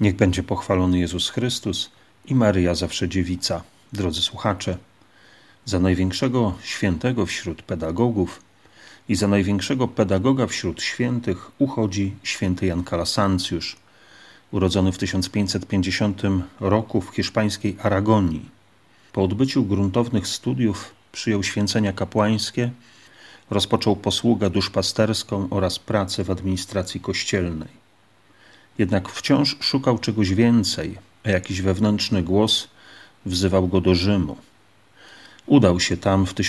Niech będzie pochwalony Jezus Chrystus i Maryja zawsze dziewica. Drodzy słuchacze, za największego świętego wśród pedagogów i za największego pedagoga wśród świętych uchodzi święty Jan Kalasancjusz, urodzony w 1550 roku w hiszpańskiej Aragonii. Po odbyciu gruntownych studiów przyjął święcenia kapłańskie, rozpoczął posługę duszpasterską oraz pracę w administracji kościelnej. Jednak wciąż szukał czegoś więcej, a jakiś wewnętrzny głos wzywał go do Rzymu. Udał się tam w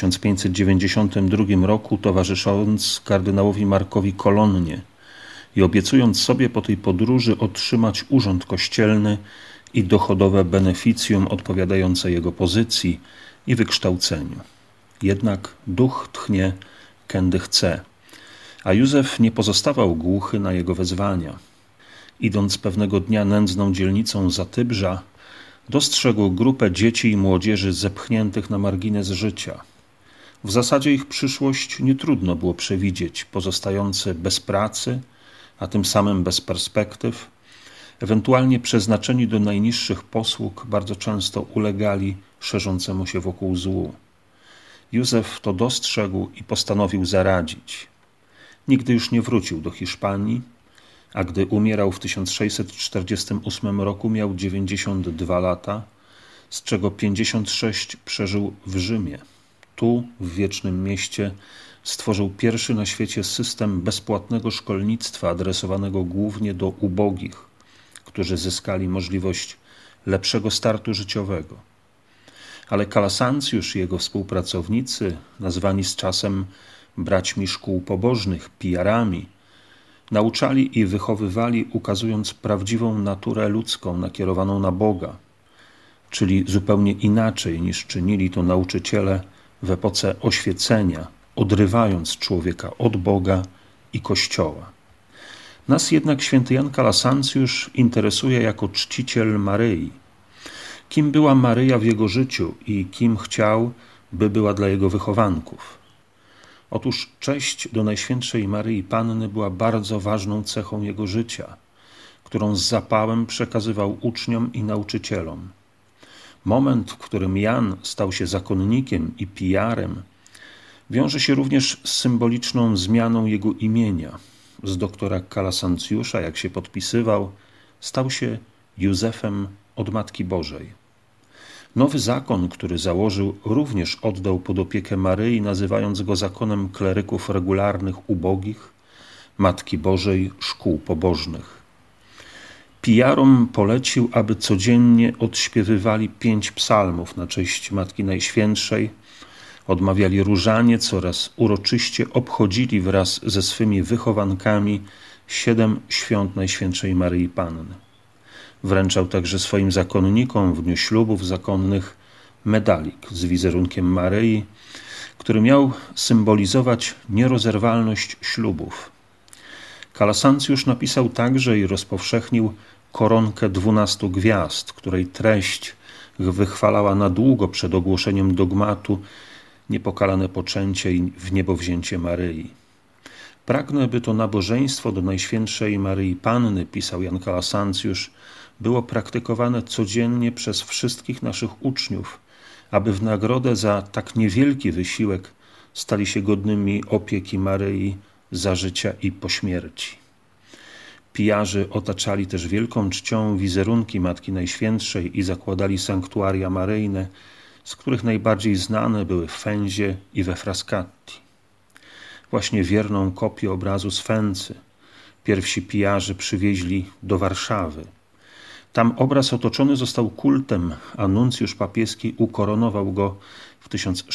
1592 roku, towarzysząc kardynałowi Markowi Colonnie i obiecując sobie po tej podróży otrzymać urząd kościelny i dochodowe beneficjum odpowiadające jego pozycji i wykształceniu. Jednak duch tchnie, kędy chce, a Józef nie pozostawał głuchy na jego wezwania. Idąc pewnego dnia nędzną dzielnicą Zatybrza, dostrzegł grupę dzieci i młodzieży zepchniętych na margines życia. W zasadzie ich przyszłość nie trudno było przewidzieć, pozostający bez pracy, a tym samym bez perspektyw, ewentualnie przeznaczeni do najniższych posług, bardzo często ulegali szerzącemu się wokół złu. Józef to dostrzegł i postanowił zaradzić. Nigdy już nie wrócił do Hiszpanii, a gdy umierał w 1648 roku, miał 92 lata, z czego 56 przeżył w Rzymie. Tu, w Wiecznym Mieście, stworzył pierwszy na świecie system bezpłatnego szkolnictwa adresowanego głównie do ubogich, którzy zyskali możliwość lepszego startu życiowego. Ale Kalasancjusz i jego współpracownicy, nazwani z czasem braćmi szkół pobożnych, pijarami, nauczali i wychowywali, ukazując prawdziwą naturę ludzką nakierowaną na Boga, czyli zupełnie inaczej niż czynili to nauczyciele w epoce oświecenia, odrywając człowieka od Boga i Kościoła. Nas jednak święty Jan Kalasancjusz interesuje jako czciciel Maryi. Kim była Maryja w jego życiu i kim chciał, by była dla jego wychowanków? Otóż cześć do Najświętszej Maryi Panny była bardzo ważną cechą jego życia, którą z zapałem przekazywał uczniom i nauczycielom. Moment, w którym Jan stał się zakonnikiem i pijarem, wiąże się również z symboliczną zmianą jego imienia. Z doktora Kalasancjusza, jak się podpisywał, stał się Józefem od Matki Bożej. Nowy zakon, który założył, również oddał pod opiekę Maryi, nazywając go zakonem kleryków regularnych ubogich, Matki Bożej, szkół pobożnych. Pijarom polecił, aby codziennie odśpiewywali 5 psalmów na cześć Matki Najświętszej, odmawiali różaniec oraz uroczyście obchodzili wraz ze swymi wychowankami 7 świąt Najświętszej Maryi Panny. Wręczał także swoim zakonnikom w dniu ślubów zakonnych medalik z wizerunkiem Maryi, który miał symbolizować nierozerwalność ślubów. Kalasancjusz napisał także i rozpowszechnił koronkę 12 gwiazd, której treść wychwalała na długo przed ogłoszeniem dogmatu niepokalane poczęcie i wniebowzięcie Maryi. Pragnę, by to nabożeństwo do Najświętszej Maryi Panny, pisał Jan Kalasancjusz, było praktykowane codziennie przez wszystkich naszych uczniów, aby w nagrodę za tak niewielki wysiłek stali się godnymi opieki Maryi za życia i po śmierci. Pijarzy otaczali też wielką czcią wizerunki Matki Najświętszej i zakładali sanktuaria maryjne, z których najbardziej znane były w Fenzie i we Frascati. Właśnie wierną kopię obrazu z Fency pierwsi pijarzy przywieźli do Warszawy. Tam obraz otoczony został kultem, a nuncjusz papieski ukoronował go w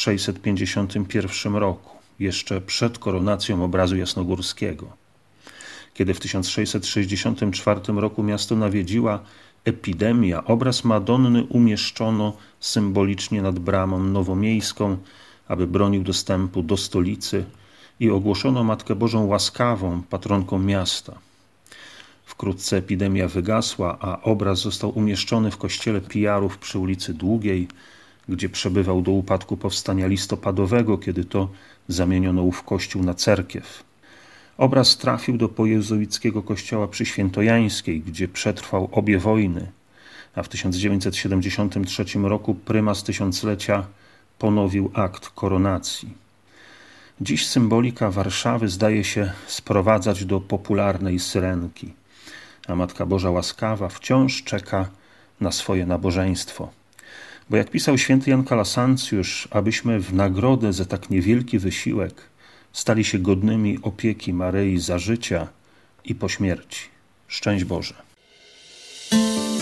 1651 roku, jeszcze przed koronacją obrazu jasnogórskiego. Kiedy w 1664 roku miasto nawiedziła epidemia, obraz Madonny umieszczono symbolicznie nad bramą nowomiejską, aby bronił dostępu do stolicy, i ogłoszono Matkę Bożą łaskawą, patronką miasta. Wkrótce epidemia wygasła, a obraz został umieszczony w kościele pijarów przy ulicy Długiej, gdzie przebywał do upadku powstania listopadowego, kiedy to zamieniono ów kościół na cerkiew. Obraz trafił do pojezuickiego kościoła przy Świętojańskiej, gdzie przetrwał obie wojny, a w 1973 roku prymas tysiąclecia ponowił akt koronacji. Dziś symbolika Warszawy zdaje się sprowadzać do popularnej syrenki, a Matka Boża łaskawa wciąż czeka na swoje nabożeństwo. Bo jak pisał święty Jan Kalasancjusz, abyśmy w nagrodę za tak niewielki wysiłek stali się godnymi opieki Maryi za życia i po śmierci. Szczęść Boże.